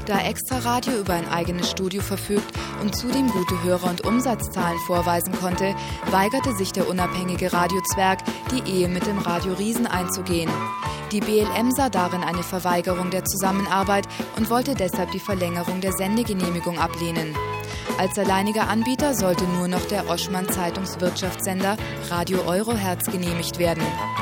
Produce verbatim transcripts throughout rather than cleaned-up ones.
Da Extraradio über ein eigenes Studio verfügt und zudem gute Hörer- und Umsatzzahlen vorweisen konnte, weigerte sich der unabhängige Radiozwerg, die Ehe mit dem Radio Riesen einzugehen. Die B L M sah darin eine Verweigerung der Zusammenarbeit und wollte deshalb die Verlängerung der Sendegenehmigung ablehnen. Als alleiniger Anbieter sollte nur noch der Oschmann-Zeitungswirtschaftssender Radio Euroherz genehmigt werden.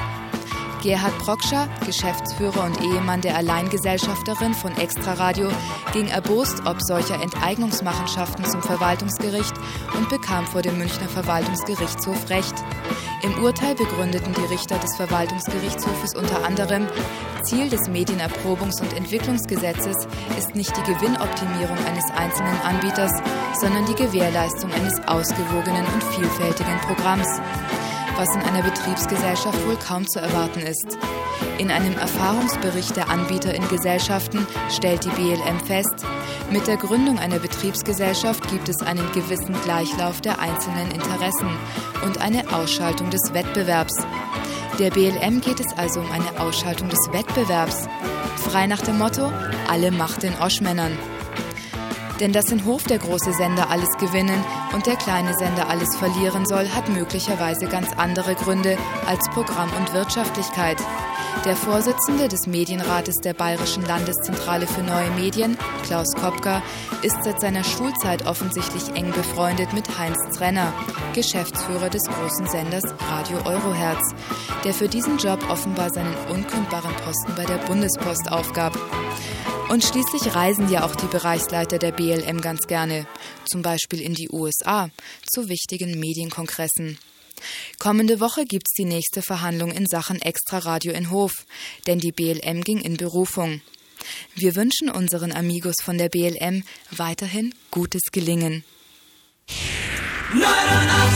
Gerhard Brockscher, Geschäftsführer und Ehemann der Alleingesellschafterin von Extraradio, ging erbost ob solcher Enteignungsmachenschaften zum Verwaltungsgericht und bekam vor dem Münchner Verwaltungsgerichtshof Recht. Im Urteil begründeten die Richter des Verwaltungsgerichtshofes unter anderem: Ziel des Medienerprobungs- und Entwicklungsgesetzes ist nicht die Gewinnoptimierung eines einzelnen Anbieters, sondern die Gewährleistung eines ausgewogenen und vielfältigen Programms, was in einer Betriebsgesellschaft wohl kaum zu erwarten ist. In einem Erfahrungsbericht der Anbieter in Gesellschaften stellt die B L M fest, mit der Gründung einer Betriebsgesellschaft gibt es einen gewissen Gleichlauf der einzelnen Interessen und eine Ausschaltung des Wettbewerbs. Der B L M geht es also um eine Ausschaltung des Wettbewerbs. Frei nach dem Motto: alle Macht den Oschmännern. Denn dass in Hof der große Sender alles gewinnen und der kleine Sender alles verlieren soll, hat möglicherweise ganz andere Gründe als Programm und Wirtschaftlichkeit. Der Vorsitzende des Medienrates der Bayerischen Landeszentrale für neue Medien, Klaus Kopka, ist seit seiner Schulzeit offensichtlich eng befreundet mit Heinz Zrenner, Geschäftsführer des großen Senders Radio Euroherz, der für diesen Job offenbar seinen unkündbaren Posten bei der Bundespost aufgab. Und schließlich reisen ja auch die Bereichsleiter der B L M ganz gerne, zum Beispiel in die U S A, zu wichtigen Medienkongressen. Kommende Woche gibt's die nächste Verhandlung in Sachen Extraradio in Hof, denn die B L M ging in Berufung. Wir wünschen unseren Amigos von der B L M weiterhin gutes Gelingen. neunundachtzig